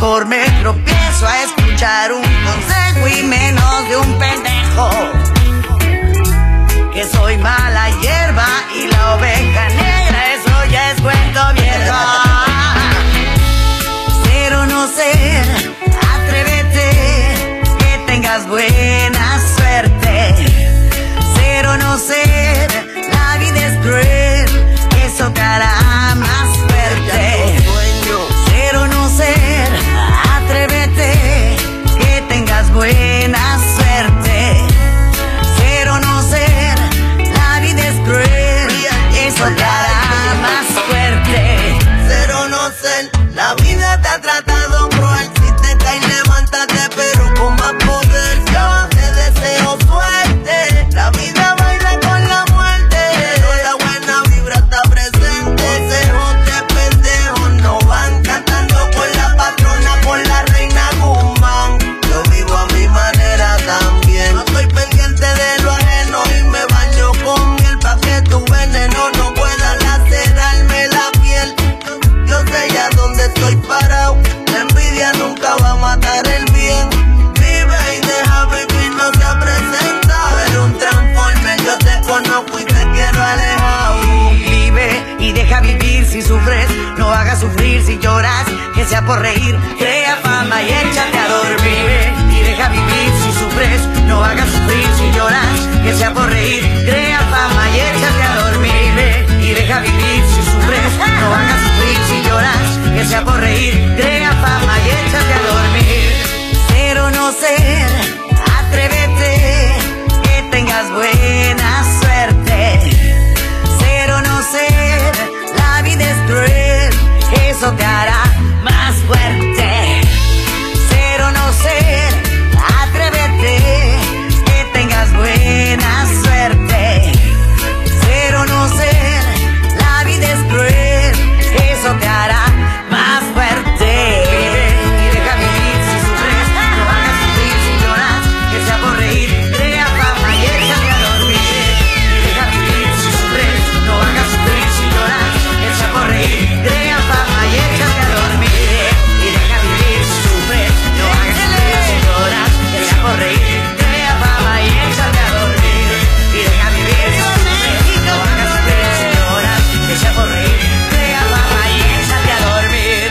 Mejor me tropiezo a escuchar un consejo y menos de un pendejo. Que soy mala hierba y la oveja negra, eso ya es cuento viejo. Ser o no ser, atrévete, que tengas buena suerte. Ser o no ser, la vida es cruel, eso te hará más fuerte. Ser o no ser, atrévete, que tengas buena suerte. Ser o no ser, la vida es cruel, eso te hará más fuerte. Ser o no ser, la vida te ha tratado cruel. Si te caes, levántate, pero con más poder. Yo te deseo suerte. La vida baila con la muerte, pero la buena vibra está presente. Consejos de pendejos no van, cantando con la patrona, con la reina Guzmán. Yo vivo a mi manera también. No estoy pendiente de lo ajeno y me baño con miel pa' que tu veneno no pueda lacerarme la piel. Yo sé ya dónde estoy parado. La envidia nunca va a matar el bien. Vive y deja vivir, no se presenta. Pero un transforme, yo te conozco y te quiero alejado. Vive y deja vivir si sufres, no hagas sufrir si lloras, que sea por reír, crea fama y échate a dormir. Vive y deja vivir si sufres, no hagas sufrir si lloras, que sea por reír, crea fama y échate a dormir. Vive y deja vivir si sufres, no hagas sufrir si lloras, que sea por reír, crea fama y échate a dormir. Ser o no ser, atrévete, que tengas buena suerte. Ser o no ser, la vida es cruel, eso te hará más fuerte. Ser o no ser, atrévete, que tengas buena suerte. Ser o no ser, la vida es cruel, eso te hará más fuerte. Vive y deja vivir si sufres, no hagas sufrir si lloras, que sea por reír, crea fama y échate a dormir. Y deja vivir si sufres, no hagas sufrir si lloras, que sea por reír, crea fama y échate a dormir. Y deja vivir si sufres, no hagas sufrir si lloras, que sea por reír, crea fama y échate a dormir. Y deja vivir si sufres, no hagas sufrir si lloras, que sea por reír, crea fama y échate a dormir.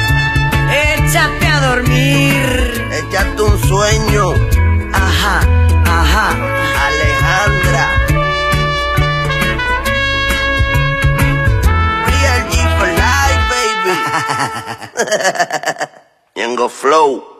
Échate a dormir. Échate un sueño. Ajá, ajá. Alejandra. Real G for life, baby. Yango Flow.